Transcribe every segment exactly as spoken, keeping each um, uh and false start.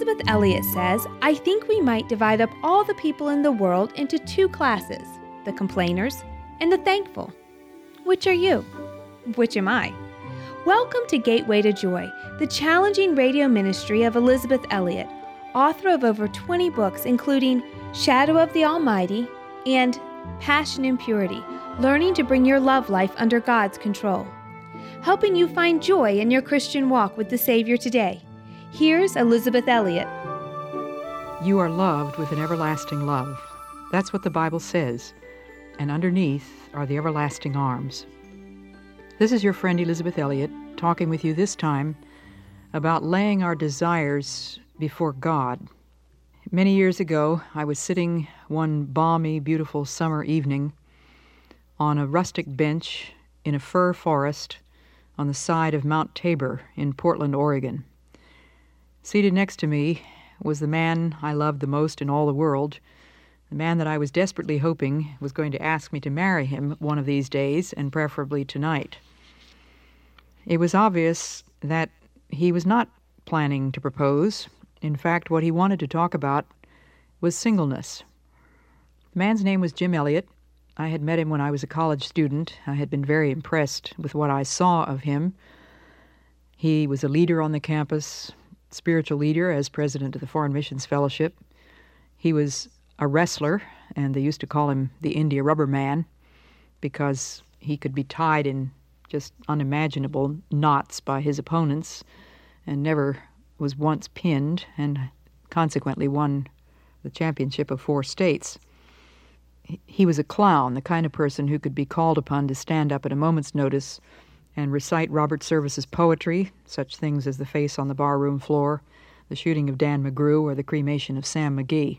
Elizabeth Elliot says, I think we might divide up all the people in the world into two classes, the complainers and the thankful. Which are you? Which am I? Welcome to Gateway to Joy, the challenging radio ministry of Elizabeth Elliot, author of over twenty books, including Shadow of the Almighty and Passion and Purity, Learning to Bring Your Love Life Under God's Control. Helping you find joy in your Christian walk with the Savior today. Here's Elizabeth Elliot. You are loved with an everlasting love. That's what the Bible says. And underneath are the everlasting arms. This is your friend Elizabeth Elliot talking with you this time about laying our desires before God. Many years ago, I was sitting one balmy, beautiful summer evening on a rustic bench in a fir forest on the side of Mount Tabor in Portland, Oregon. Seated next to me was the man I loved the most in all the world, the man that I was desperately hoping was going to ask me to marry him one of these days, and preferably tonight. It was obvious that he was not planning to propose. In fact, what he wanted to talk about was singleness. The man's name was Jim Elliot. I had met him when I was a college student. I had been very impressed with what I saw of him. He was a leader on the campus, spiritual leader as president of the Foreign Missions Fellowship. He was a wrestler, and they used to call him the India Rubber Man because he could be tied in just unimaginable knots by his opponents and never was once pinned, and consequently won the championship of four states. He was a clown, the kind of person who could be called upon to stand up at a moment's notice and recite Robert Service's poetry, such things as The Face on the Barroom Floor, The Shooting of Dan McGrew, or The Cremation of Sam McGee.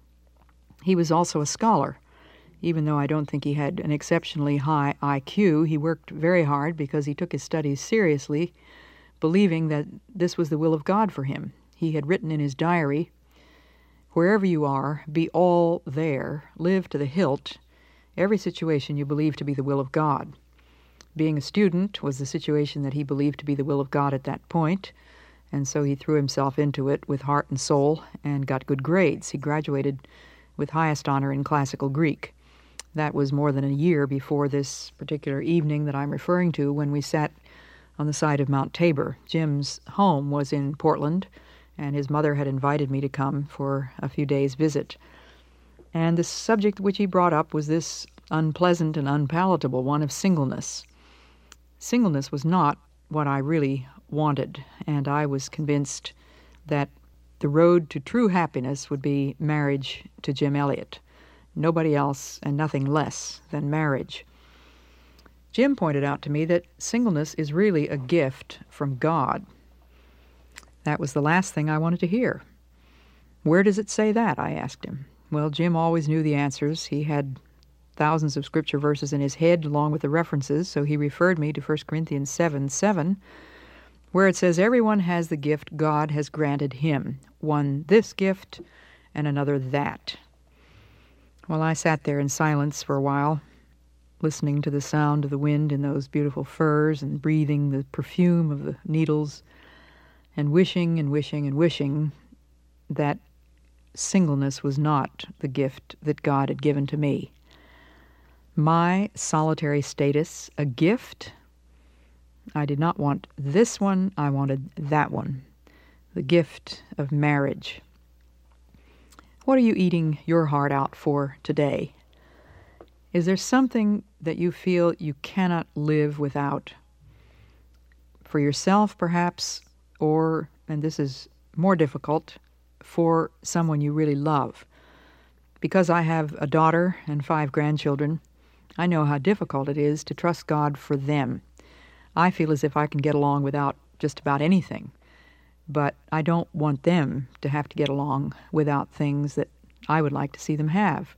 He was also a scholar. Even though I don't think he had an exceptionally high I Q, he worked very hard because he took his studies seriously, believing that this was the will of God for him. He had written in his diary, "Wherever you are, be all there, live to the hilt, every situation you believe to be the will of God." Being a student was the situation that he believed to be the will of God at that point, and so he threw himself into it with heart and soul and got good grades. He graduated with highest honor in classical Greek. That was more than a year before this particular evening that I'm referring to when we sat on the side of Mount Tabor. Jim's home was in Portland, and his mother had invited me to come for a few days' visit. And the subject which he brought up was this unpleasant and unpalatable one of singleness. Singleness was not what I really wanted, and I was convinced that the road to true happiness would be marriage to Jim Elliot. Nobody else and nothing less than marriage. Jim pointed out to me that singleness is really a gift from God. That was the last thing I wanted to hear. "Where does it say that?" I asked him. Well, Jim always knew the answers. He had thousands of scripture verses in his head along with the references, so he referred me to First Corinthians seven seven, where it says, "Everyone has the gift God has granted him, one this gift and another that." Well, I sat there in silence for a while, listening to the sound of the wind in those beautiful firs and breathing the perfume of the needles, and wishing and wishing and wishing that singleness was not the gift that God had given to me. My solitary status, a gift? I did not want this one, I wanted that one, the gift of marriage. What are you eating your heart out for today? Is there something that you feel you cannot live without? For yourself, perhaps, or, and this is more difficult, for someone you really love. Because I have a daughter and five grandchildren, I know how difficult it is to trust God for them. I feel as if I can get along without just about anything, but I don't want them to have to get along without things that I would like to see them have.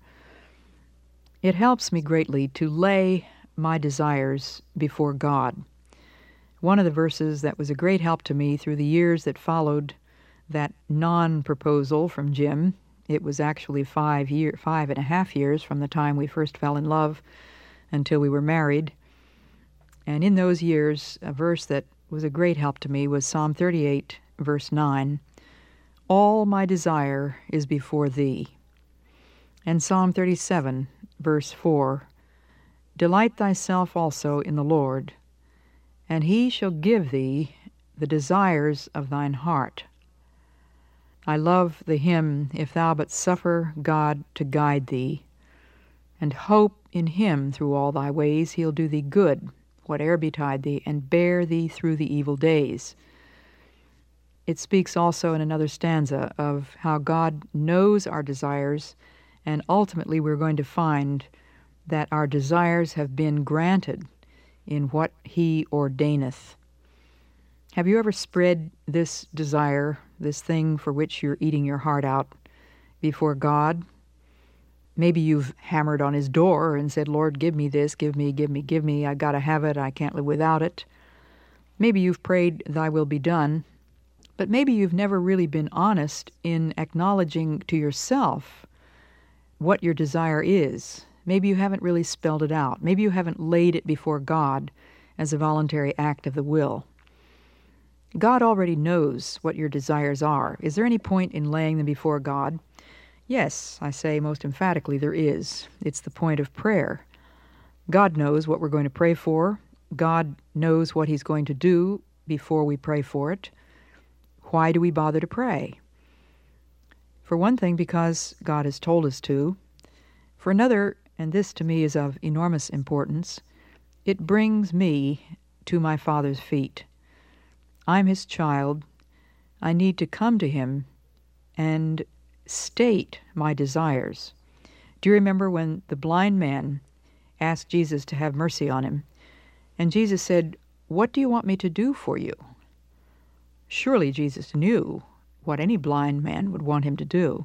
It helps me greatly to lay my desires before God. One of the verses that was a great help to me through the years that followed that non-proposal from Jim, it was actually five year, five and a half years from the time we first fell in love until we were married. And in those years, a verse that was a great help to me was Psalm thirty-eight, verse nine. All my desire is before thee. And Psalm thirty-seven, verse four, Delight thyself also in the Lord, and he shall give thee the desires of thine heart. I love the hymn, If thou but suffer God to guide thee, and hope in him through all thy ways, he'll do thee good, whate'er betide thee, and bear thee through the evil days. It speaks also in another stanza of how God knows our desires, and ultimately we're going to find that our desires have been granted in what he ordaineth. Have you ever spread this desire, this thing for which you're eating your heart out, before God? Maybe you've hammered on his door and said, Lord, give me this, give me, give me, give me, I gotta have it, I can't live without it. Maybe you've prayed, thy will be done, but maybe you've never really been honest in acknowledging to yourself what your desire is. Maybe you haven't really spelled it out. Maybe you haven't laid it before God as a voluntary act of the will. God already knows what your desires are. Is there any point in laying them before God? Yes, I say most emphatically there is. It's the point of prayer. God knows what we're going to pray for. God knows what he's going to do before we pray for it. Why do we bother to pray? For one thing, because God has told us to. For another, and this to me is of enormous importance, it brings me to my Father's feet. I'm his child. I need to come to him and state my desires. Do you remember when the blind man asked Jesus to have mercy on him? And Jesus said, What do you want me to do for you? Surely Jesus knew what any blind man would want him to do.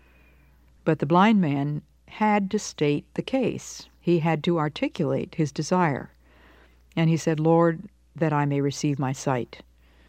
But the blind man had to state the case. He had to articulate his desire. And he said, Lord, that I may receive my sight.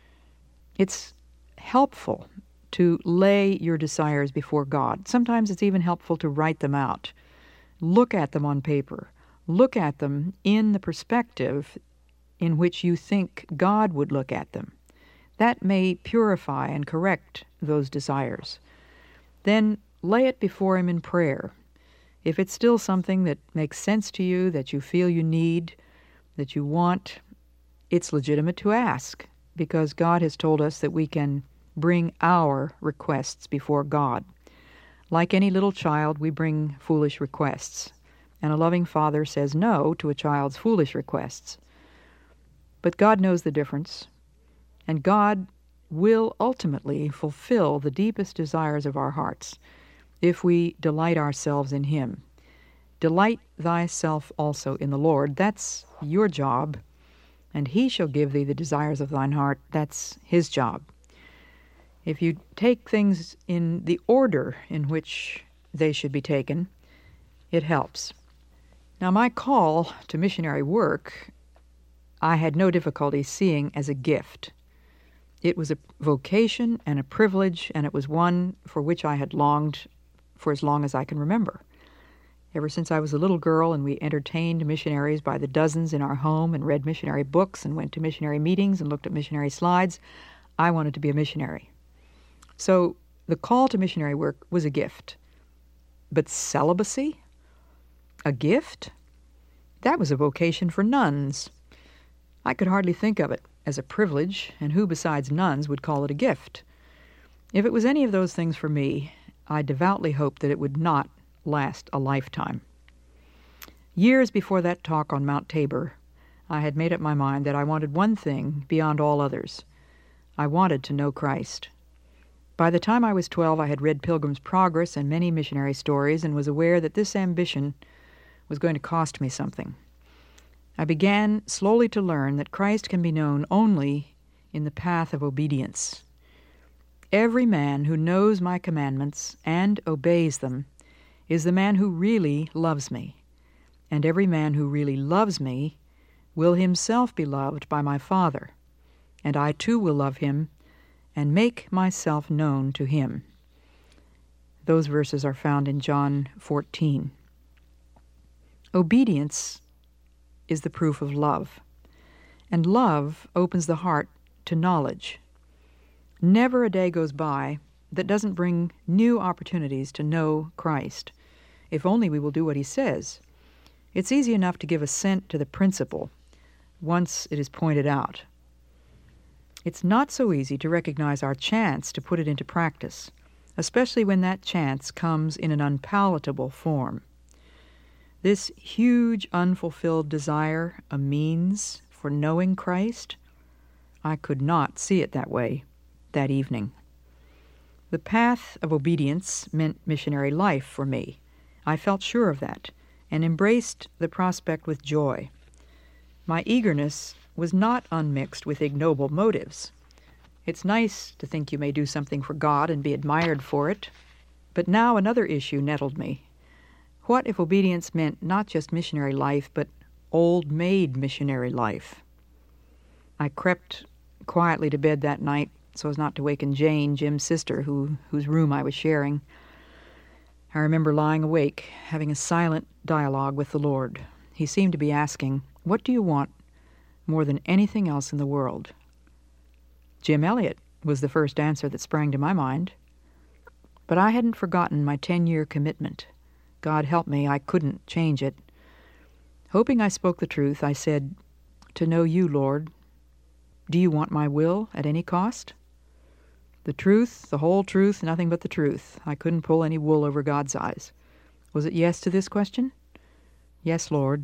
It's helpful to lay your desires before God. Sometimes it's even helpful to write them out. Look at them on paper. Look at them in the perspective in which you think God would look at them. That may purify and correct those desires. Then lay it before him in prayer. If it's still something that makes sense to you, that you feel you need, that you want, it's legitimate to ask, because God has told us that we can bring our requests before God. Like any little child, we bring foolish requests, and a loving father says no to a child's foolish requests. But God knows the difference, and God will ultimately fulfill the deepest desires of our hearts if we delight ourselves in him. Delight thyself also in the Lord. That's your job. And he shall give thee the desires of thine heart. That's his job. If you take things in the order in which they should be taken, it helps. Now, my call to missionary work, I had no difficulty seeing as a gift. It was a vocation and a privilege, and it was one for which I had longed for as long as I can remember. Ever since I was a little girl and we entertained missionaries by the dozens in our home and read missionary books and went to missionary meetings and looked at missionary slides, I wanted to be a missionary. So the call to missionary work was a gift. But celibacy? A gift? That was a vocation for nuns. I could hardly think of it as a privilege, and who besides nuns would call it a gift? If it was any of those things for me, I devoutly hoped that it would not last a lifetime. Years before that talk on Mount Tabor, I had made up my mind that I wanted one thing beyond all others. I wanted to know Christ. By the time I was twelve, I had read Pilgrim's Progress and many missionary stories and was aware that this ambition was going to cost me something. I began slowly to learn that Christ can be known only in the path of obedience. Every man who knows my commandments and obeys them is the man who really loves me, and every man who really loves me will himself be loved by my Father, and I too will love him and make myself known to him. Those verses are found in John fourteen. Obedience is the proof of love, and love opens the heart to knowledge. Never a day goes by that doesn't bring new opportunities to know Christ, if only we will do what he says. It's easy enough to give assent to the principle once it is pointed out. It's not so easy to recognize our chance to put it into practice, especially when that chance comes in an unpalatable form. This huge unfulfilled desire a means for knowing Christ, I could not see it that way that evening. The path of obedience meant missionary life for me. I felt sure of that and embraced the prospect with joy. My eagerness was not unmixed with ignoble motives. It's nice to think you may do something for God and be admired for it, but now another issue nettled me. What if obedience meant not just missionary life, but old-maid missionary life? I crept quietly to bed that night so as not to waken Jane, Jim's sister, who, whose room I was sharing. I remember lying awake, having a silent dialogue with the Lord. He seemed to be asking, "What do you want more than anything else in the world?" Jim Elliot was the first answer that sprang to my mind. But I hadn't forgotten my ten-year commitment. God help me, I couldn't change it. Hoping I spoke the truth, I said, "To know you, Lord. Do you want my will at any cost?" The truth, the whole truth, nothing but the truth. I couldn't pull any wool over God's eyes. Was it yes to this question? Yes, Lord.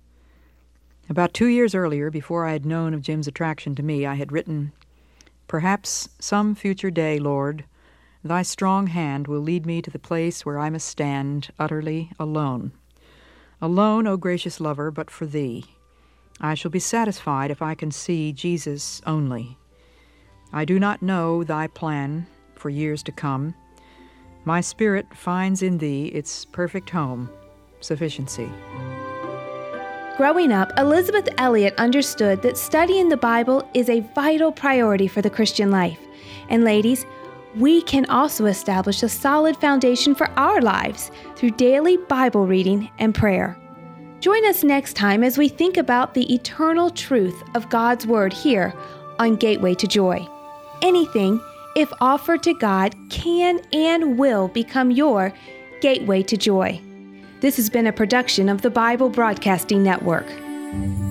About two years earlier, before I had known of Jim's attraction to me, I had written, "Perhaps some future day, Lord, thy strong hand will lead me to the place where I must stand utterly alone. Alone, O gracious lover, but for thee. I shall be satisfied if I can see Jesus only. I do not know thy plan for years to come. My spirit finds in thee its perfect home, sufficiency." Growing up, Elisabeth Elliot understood that studying the Bible is a vital priority for the Christian life. And ladies, we can also establish a solid foundation for our lives through daily Bible reading and prayer. Join us next time as we think about the eternal truth of God's Word here on Gateway to Joy. Anything, if offered to God, can and will become your gateway to joy. This has been a production of the Bible Broadcasting Network.